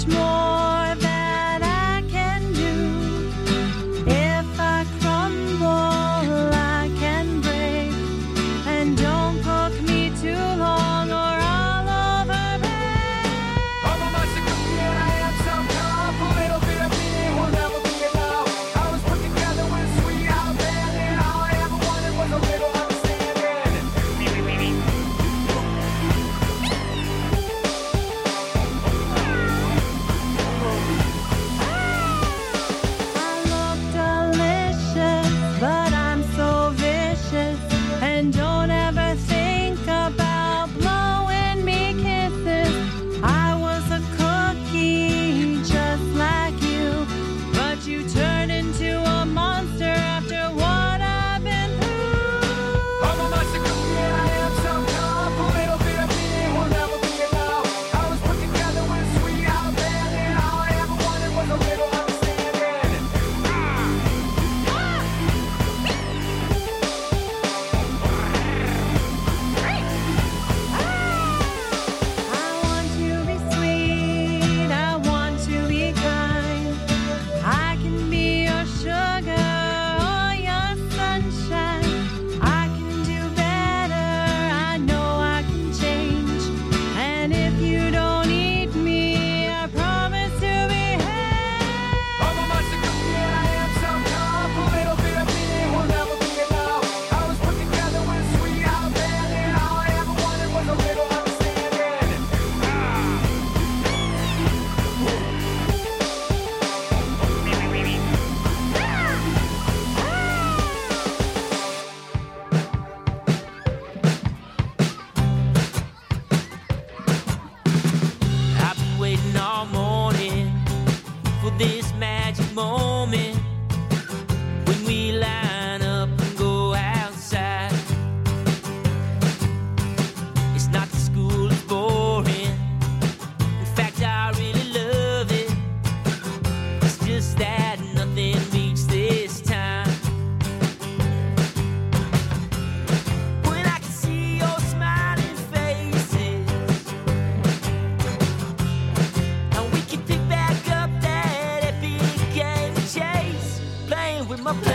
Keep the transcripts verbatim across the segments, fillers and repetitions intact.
much more that I can do. If I crumble, I can break. And don't cook me too long or I'll overbake. I'm a monster cookie and I am some calm. A little bit of me will never be enough. I was put together with sweet out band, and all I ever wanted was a little understanding. I look delicious, but I'm so vicious. And don't ever think about blowing me kisses. I was a cookie just like you, but you turned into a monster after what I've been through. I'm a monster cookie and I am some calm. A little bit of me will never be enough. I was put together with sweet out band, and all I ever wanted was a little understanding. I want to be sweet, I want to be kind. I can be your sugar or your sunshine. I can do better, I know I can change. And if you don't eat me, I promise to behave. I'm a monster cookie and I am some calm. A little bit of me will never be enough. I was put together with sweet out band, and all I ever wanted was a little understanding. I've been waiting all morning for this magic moment when we line up and go outside. It's not the school is boring. In fact, I really love it. It's just that nothing beats this time. When I can see your smiling faces, and we can pick back up that epic game of chase, playing with my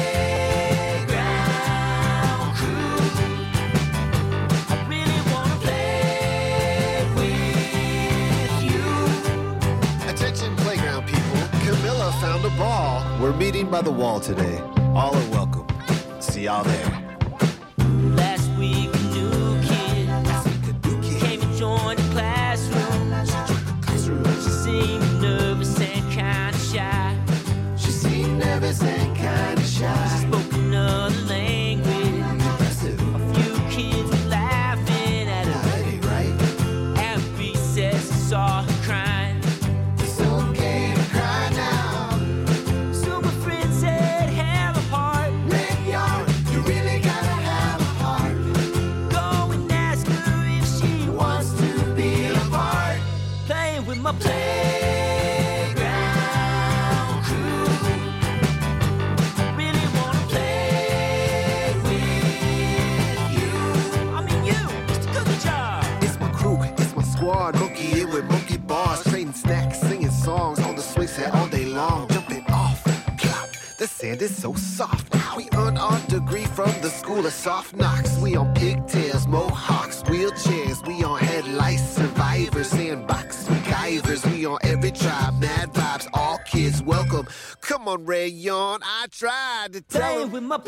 playground crew. I really wanna play with you. Attention playground people, Camilla found a ball. We're meeting by the wall today. All are welcome. See y'all there. Last week a new kid came and joined the classroom. She seemed nervous and kinda shy. She seemed nervous and kinda She shy. spoke another language. Impressive. A few kids were laughing at her. That ain't right. At recess, I saw her crying. It's okay to cry now. So my friend said, have a heart. Red yarn, you really gotta have a heart. Go and ask her if she wants to be a part. Playing with my playground crew. I really wanna play with you. I mean you, Mister Cookie Jar. It's my crew, it's my squad. Monkey in with monkey bars. Trading snacks, singing songs on the swing set all day long. Jumping off, clock. The sand is so soft. We earned our degree from the school of soft knocks. We on pigtails, mohawks, wheelchairs. We on headlights, survivors, sandbox, MacGyvers. We on every tribe, mad vibes, all kids welcome. Come on, Ray Yarn, I tried to tell Playing him. with my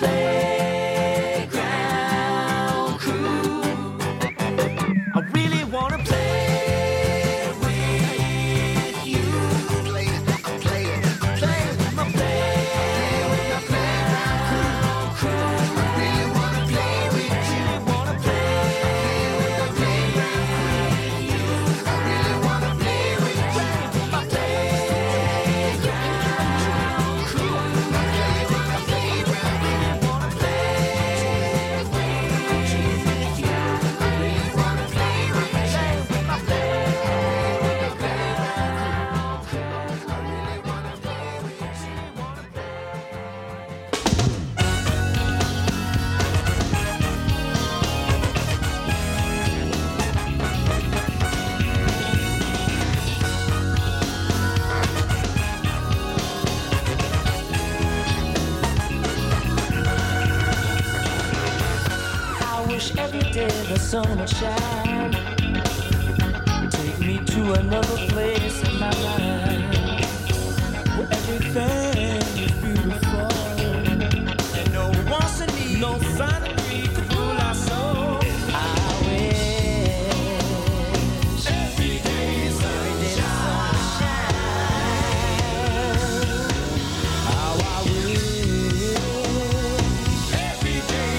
playground crew. I really wanna play with you. Play it, play it, play it. My playground crew. I really wanna play with you. Really wanna play I really wanna play with you. with my playground crew. Play with my playground. Really wanna play with the sun will shine. Take me to another place in my mind where everything is beautiful and no wants and needs, no sign of greed to rule our soul. I wish every day sunshine. How I wish every day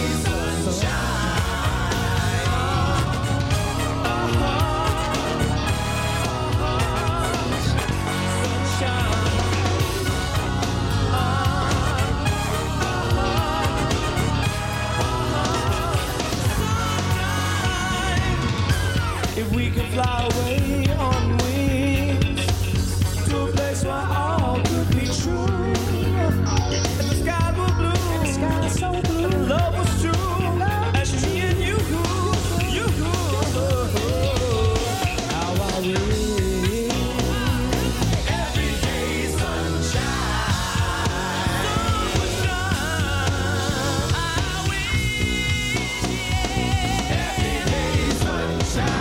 if we can fly away on wings to a place where all could be true, and the sky was blue, and the sky was so blue, and the love was true, as me and you, you, how I wish every day sunshine, sunshine. I wish every day sunshine.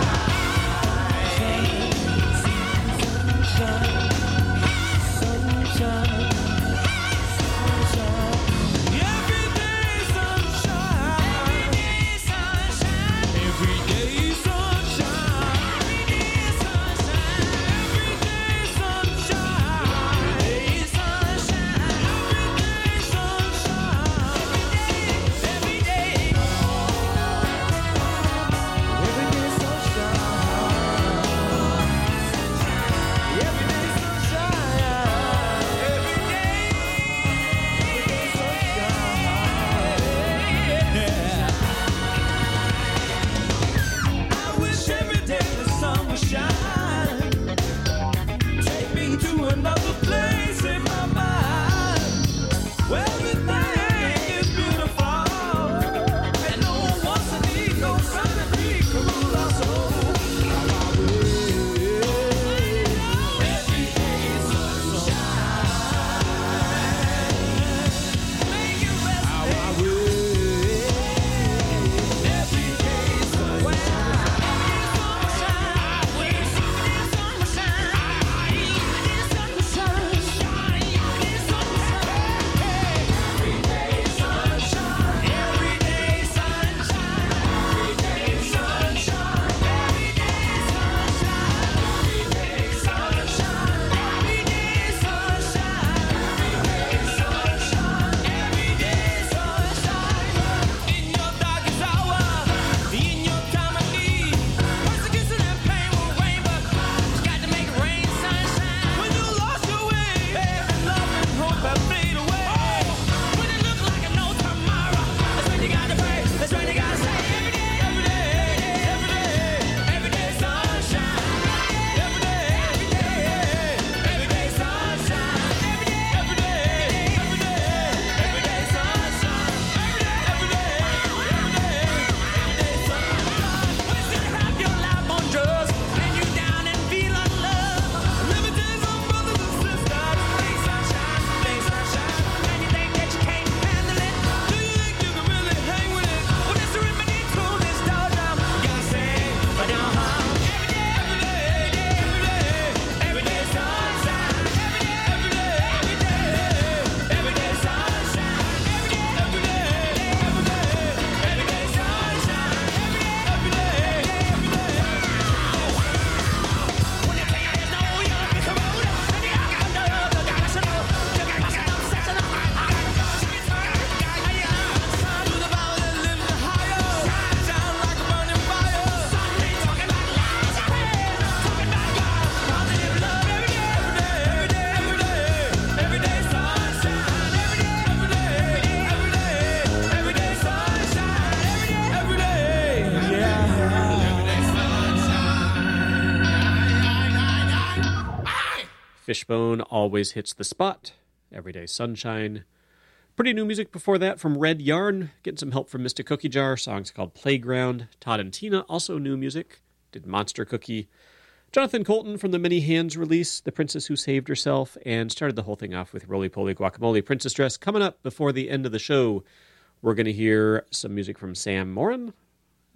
Fishbone always hits the spot. Everyday Sunshine. Pretty new music before that from Red Yarn. Getting some help from Mystic Cookie Jar. Songs called Playground. Todd and Tina, also new music. Did Monster Cookie. Jonathan Colton from the Many Hands release, The Princess Who Saved Herself, and started the whole thing off with Roly Poly Guacamole Princess Dress. Coming up before the end of the show, we're going to hear some music from Sam Morin.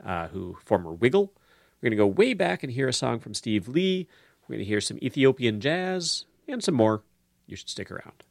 uh, who former Wiggle. We're going to go way back and hear a song from Steve Lee. We're going to hear some Ethiopian jazz and some more. You should stick around.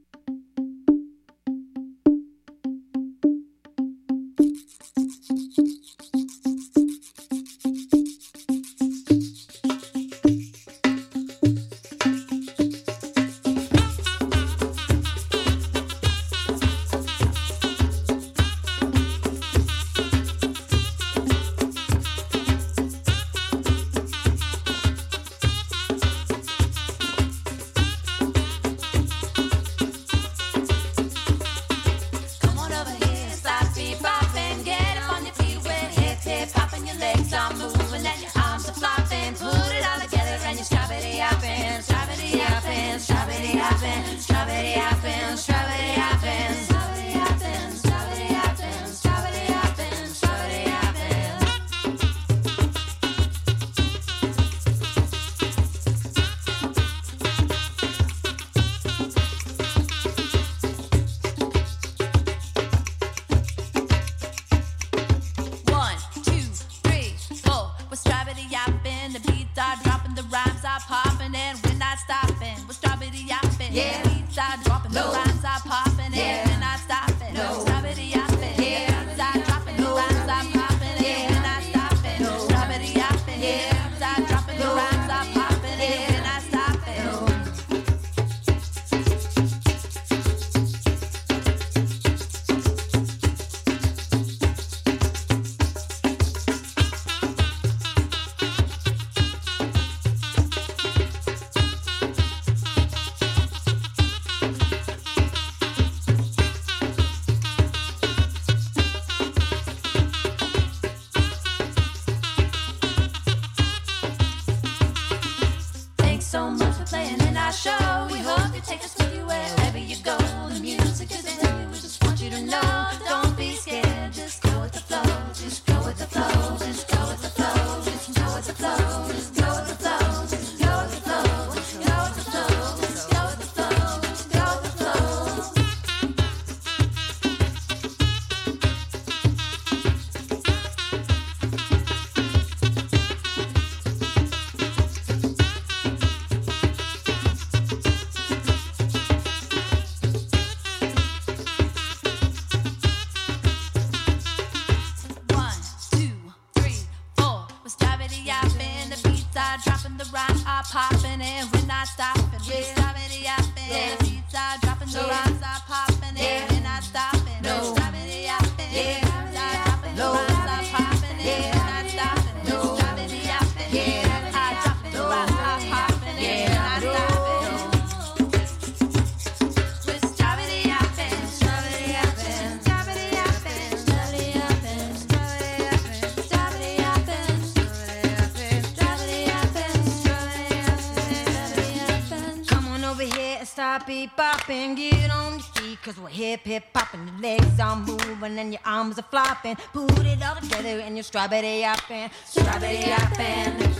Bebopping, get on your feet, cause we're hip hip popping. Your legs are moving and your arms are flopping. Put it all together and you're strawberry hopping, strawberry hopping.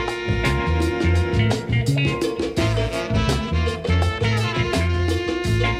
Thank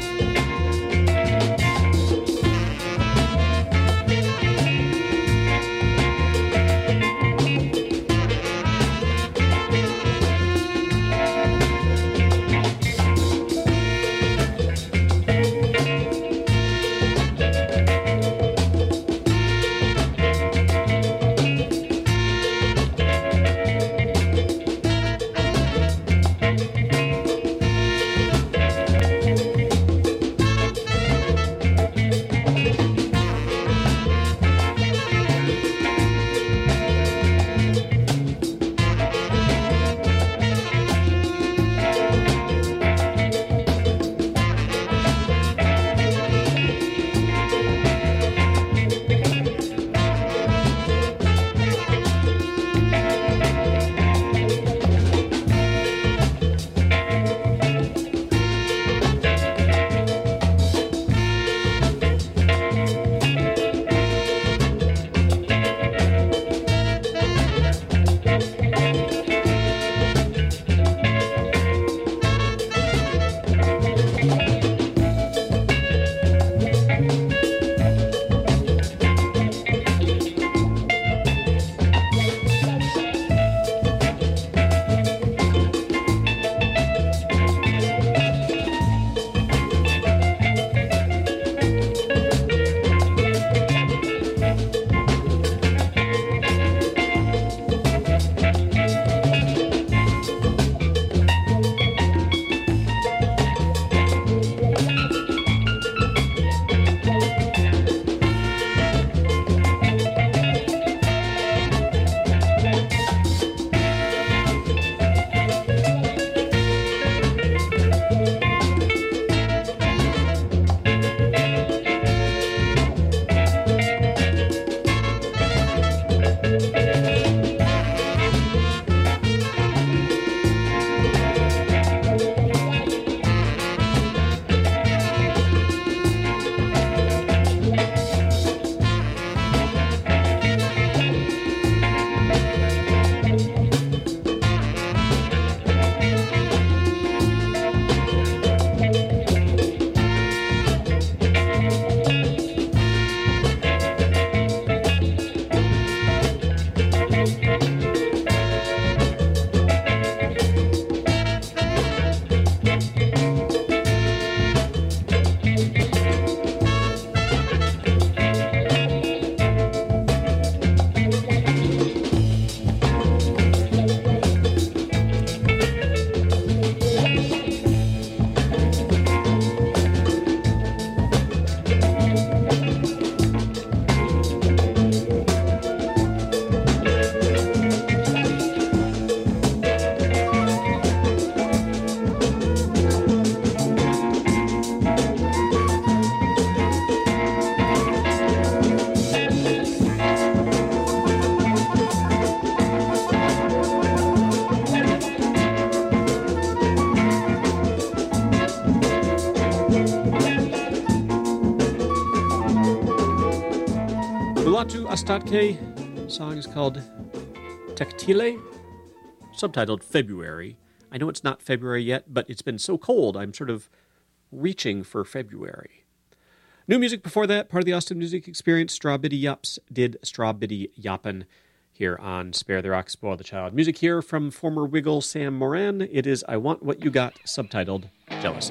Mulatu Ostatke. Song is called Tactile, subtitled February. I know it's not February yet, but it's been so cold, I'm sort of reaching for February. New music before that, part of the Austin Music Experience, Straw Bitty Yops did Straw Bitty Yoppin' here on Spare the Rock, Spoil the Child. Music here from former Wiggle Sam Moran. It is I Want What You Got, subtitled Jealousy.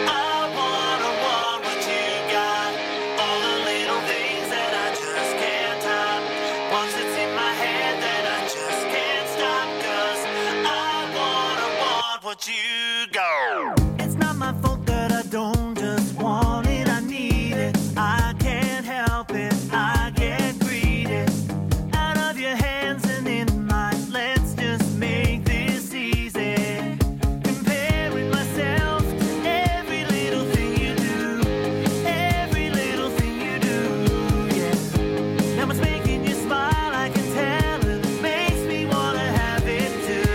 You go. It's not my fault that I don't just want it, I need it. I can't help it, I get greedy. Out of your hands and in mine, let's just make this easy. Comparing myself to every little thing you do, every little thing you do, yeah. Now it's making you smile, I can tell it, it makes me wanna have it too.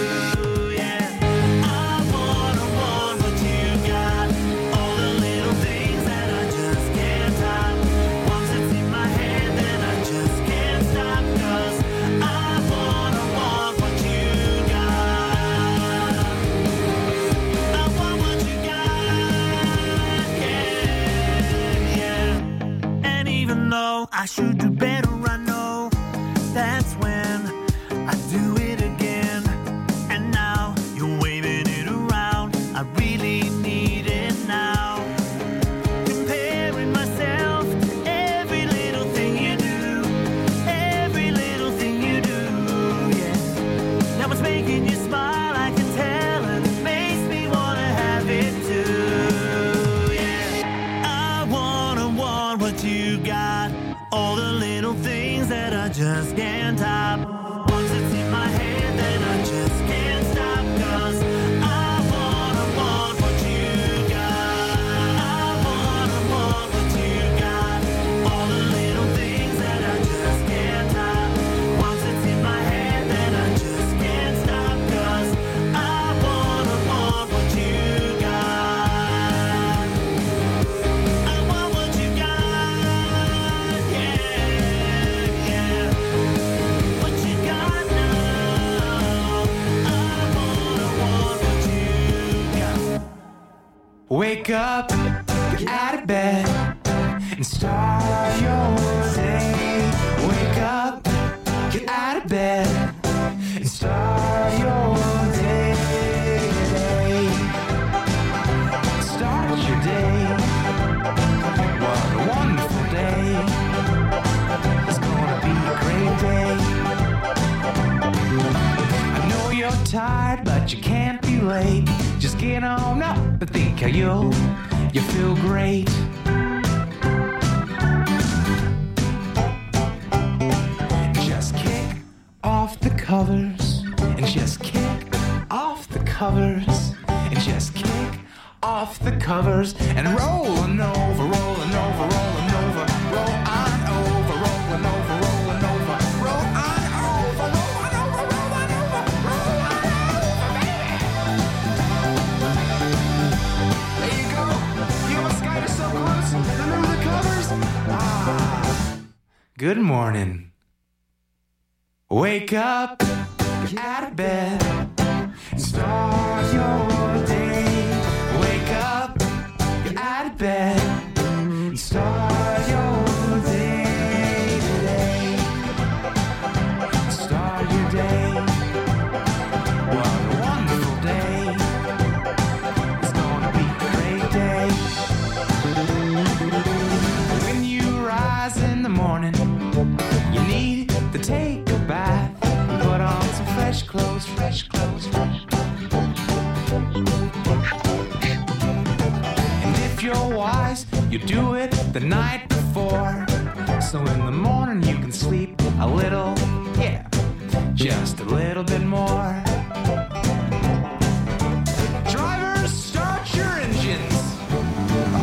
I should do better, I know. That's when I do it again. And now you're waving it around. I really need it now. Comparing myself to every little thing you do, every little thing you do, yeah. Now it's making you smile, I can tell, and it makes me wanna have it too, yeah. I wanna want what you got. All the little things that I just can't top. Once it's in my hand, then I just can't stop. Cause I wanna want what you got. I wanna want what you got. All the little things that I just can't top. Once it's in my hand, then I just can't stop. Cause I wanna want what you got. I want what you got. Wake up, get out of bed, and start your day. Wake up, get out of bed, and start your day. Start your day. What a wonderful day. It's gonna be a great day. I know you're tired, but you can't be late. Just get on up and think how you'll, you feel great. Just kick off the covers, and just kick off the covers, and just kick off the covers, and rolling over, rolling over, rolling over, roll on over, rolling over, rolling over, roll on over, rolling over, rolling over, roll on over, baby. There you go. You almost got yourself close. Remember the covers? Ah. Good morning. Wake up, get out of bed, and start your day. Wake up, get out of bed, and start your day today. Start your day. What a wonderful day. It's gonna be a great day. When you rise in the morning, you need to take a bath. Put on some fresh clothes, fresh clothes, fresh clothes. And if you're wise, you do it the night before. So in the morning you can sleep a little, yeah, just a little bit more. Drivers, start your engines.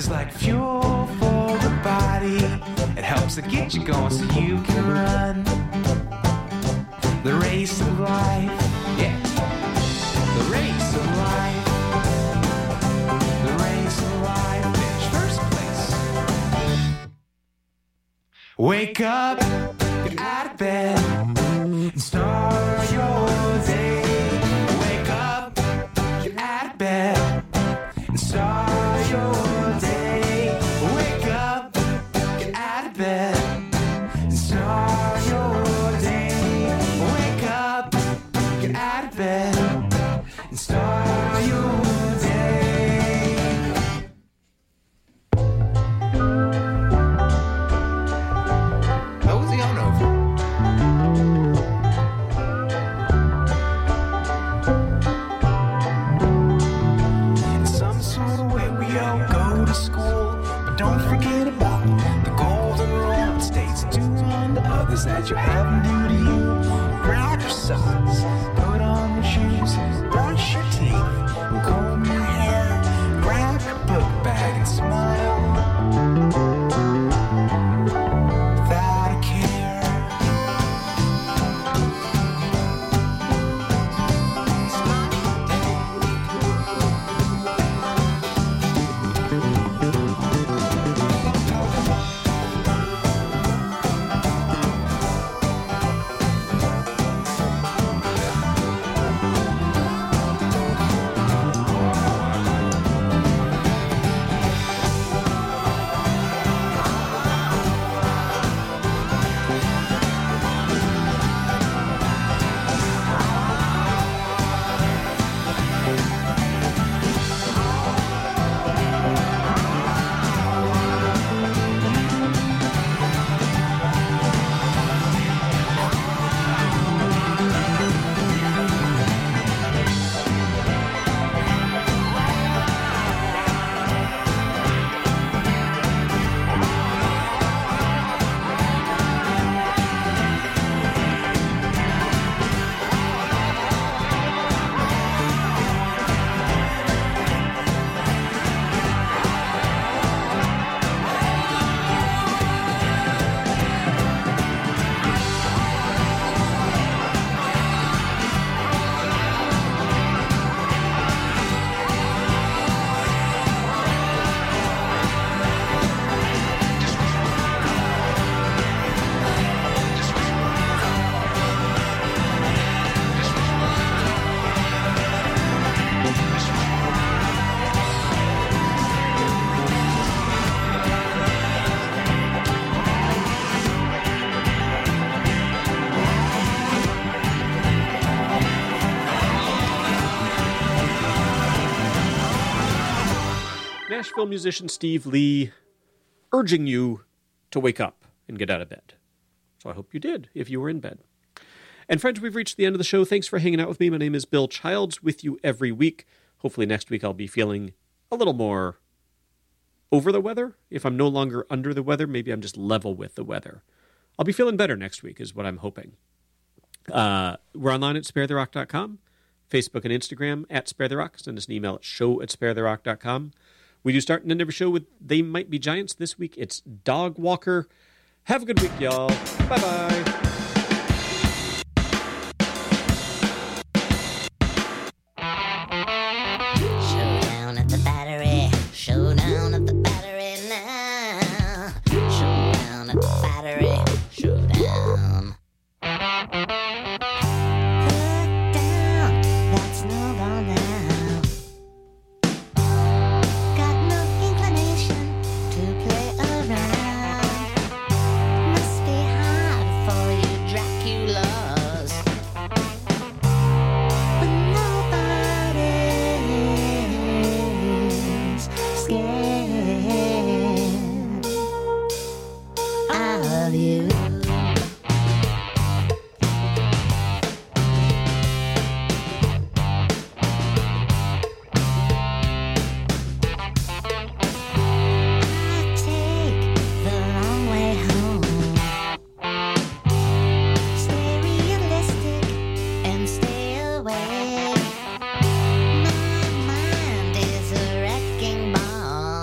is like fuel for the body. It helps to get you going so you can run the race of life. Yeah, the race of life. The race of life. Finish first place. Wake up, get out of bed, and start your day. Wake up, get out of bed, and start your day. Wake up, get out of bed, and start your day. Wake up, get out of bed, and start your day. What was he on over? In some sort of way we all go to school, but don't forget about the golden rule. It states do unto others as you have them do to you. Grab your socks, put on your shoes, brush your teeth, and comb your hair. Grab your book bag and smile without a care. Nashville musician Steve Lee urging you to wake up and get out of bed. So I hope you did, if you were in bed. And friends, we've reached the end of the show. Thanks for hanging out with me. My name is Bill Childs, with you every week. Hopefully next week I'll be feeling a little more over the weather. If I'm no longer under the weather, maybe I'm just level with the weather. I'll be feeling better next week is what I'm hoping. Uh, we're online at spare the rock dot com, Facebook and Instagram at Spare the Rock. Send us an email at show at spare the rock dot com. We do start and end every show with They Might Be Giants. This week it's Dog Walker. Have a good week, y'all. Bye-bye. Showdown at the battery. Showdown at the battery now. Showdown at the battery. Showdown. Put down, that's no ball now. Got no inclination to play around. Must be hard for you Draculas. But nobody's scared of you. I take the long way home. Stay realistic and stay away. My mind is a wrecking ball.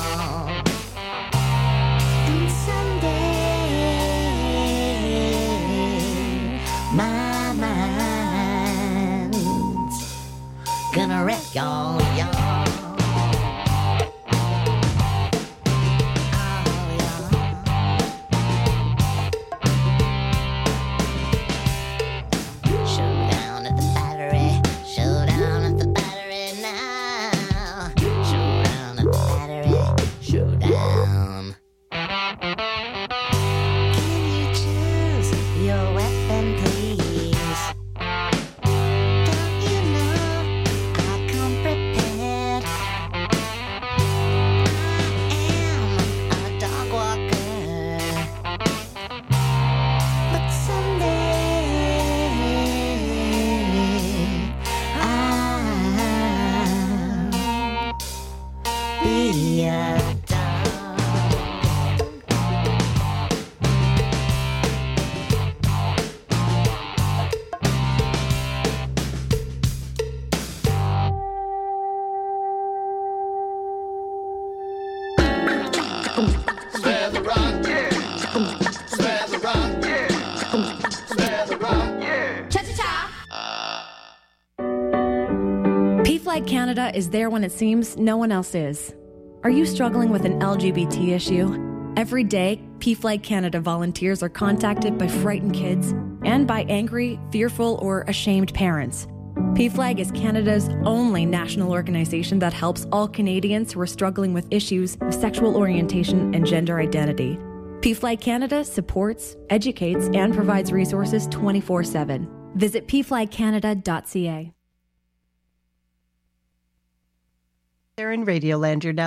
be a dog. Spare the rod, yeah. Spare the rod, yeah. Spare the rod, yeah. Cha-cha-cha. P-Flag Canada is there when it seems no one else is. Are you struggling with an L G B T issue? Every day, P-Flag Canada volunteers are contacted by frightened kids and by angry, fearful, or ashamed parents. P-Flag is Canada's only national organization that helps all Canadians who are struggling with issues of sexual orientation and gender identity. P-Flag Canada supports, educates, and provides resources twenty-four seven. Visit p flag canada dot c a. They're in Radioland. You're now